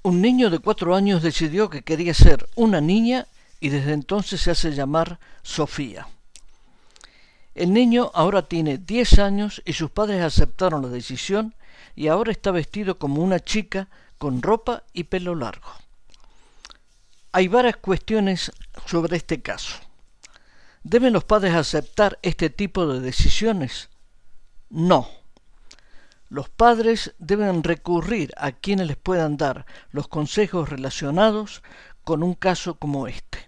Un niño de 4 años decidió que quería ser una niña y desde entonces se hace llamar Sofía. El niño ahora tiene 10 años y sus padres aceptaron la decisión y ahora está vestido como una chica con ropa y pelo largo. Hay varias cuestiones sobre este caso. ¿Deben los padres aceptar este tipo de decisiones? No. Los padres deben recurrir a quienes les puedan dar los consejos relacionados con un caso como este.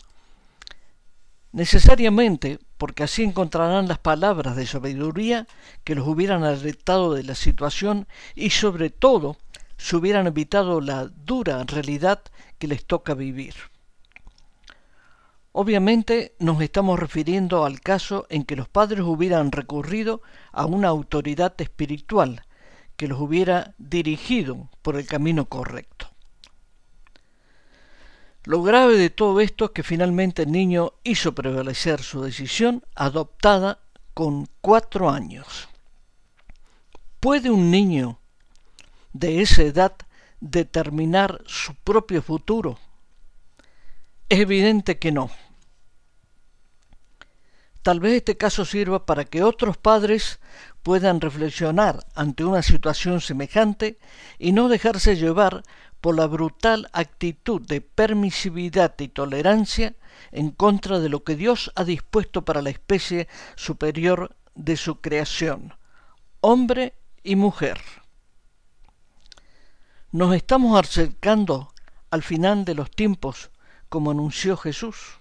Necesariamente, porque así encontrarán las palabras de sabiduría que los hubieran alertado de la situación y sobre todo se hubieran evitado la dura realidad que les toca vivir. Obviamente nos estamos refiriendo al caso en que los padres hubieran recurrido a una autoridad espiritual que los hubiera dirigido por el camino correcto. Lo grave de todo esto es que finalmente el niño hizo prevalecer su decisión adoptada con 4 años. ¿Puede un niño de esa edad determinar su propio futuro? Es evidente que no. Tal vez este caso sirva para que otros padres puedan reflexionar ante una situación semejante y no dejarse llevar por la brutal actitud de permisividad y tolerancia en contra de lo que Dios ha dispuesto para la especie superior de su creación, hombre y mujer. Nos estamos acercando al final de los tiempos, como anunció Jesús.